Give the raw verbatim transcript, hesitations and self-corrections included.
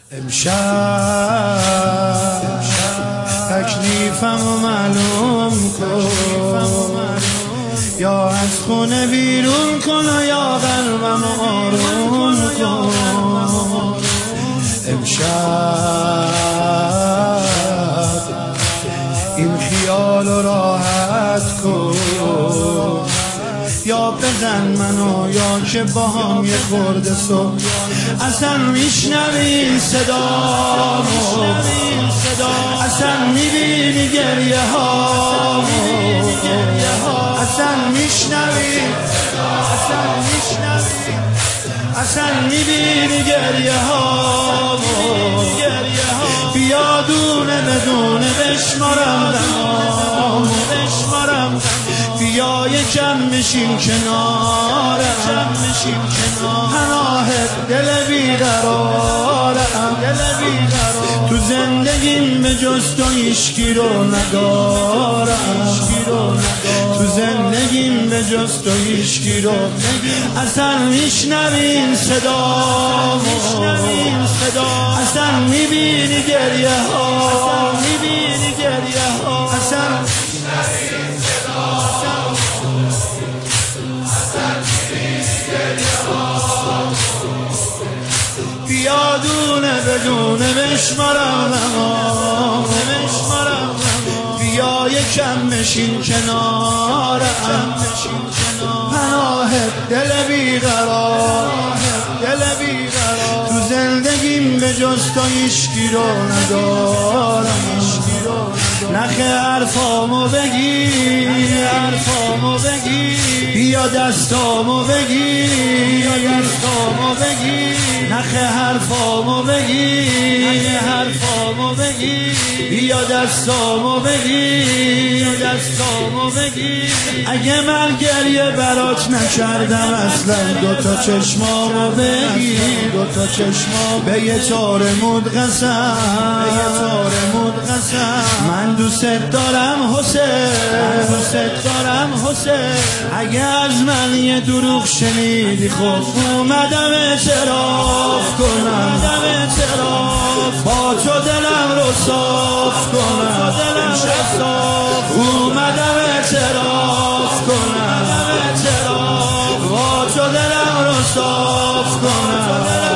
امشب تکلیفم و معلوم کن، یا از خونه بیرون کن و یا قلبم آروم کن. امشب این خیال راحت کن، یا بزن منو یا که با هم یه خورده صبح اصلا میشنوی صدامو، اصلا میبینی گریه هامو، اصلا میشنوی اصلا میشنوی اصلا میبینی گریه هامو. بیا دونه بدونه بشمارم دمامو، بشمارم بیا یکم بشین کنارم، پناهت دل بیقرارم، تو زندگیم به جز تو هیچکی رو ندارم، تو زندگیم به جز تو هیچکی رو اصلا میشنوین صدامو، اصلا میبینی گریه ها، میبینی گریه ها، اصلا بیا دونه بدونه بشمارم نمام، بیا یکم بشین کنارم، پناهت دل بیقرار، دل بیقرار، تو زندگیم به جز تو هیچکی رو ندارم. نخ حرفامو بگیر، حرفامو بگیر، بیا دستامو بگیر، دستامو بگیر، نخ حرفامو بگیر، حرفامو بگیر، بیا دستامو بگیر، دستامو بگیر. اگه من گریه برات نکردم اصلا دوتا چشمامو بگیر، دوتا چشمامو به یه تار مود قسم، به یه تار مود قسم. من دوست دارم حسین، من دوست دارم حسین. اگه از من یه دروغ شنیدی خب اومدم اعتراف کنم، اومدم اعتراف با تو دلم رو صاف کنم، دلم رو صاف اومدم اعتراف کنم، با تو دلم رو صاف کنم.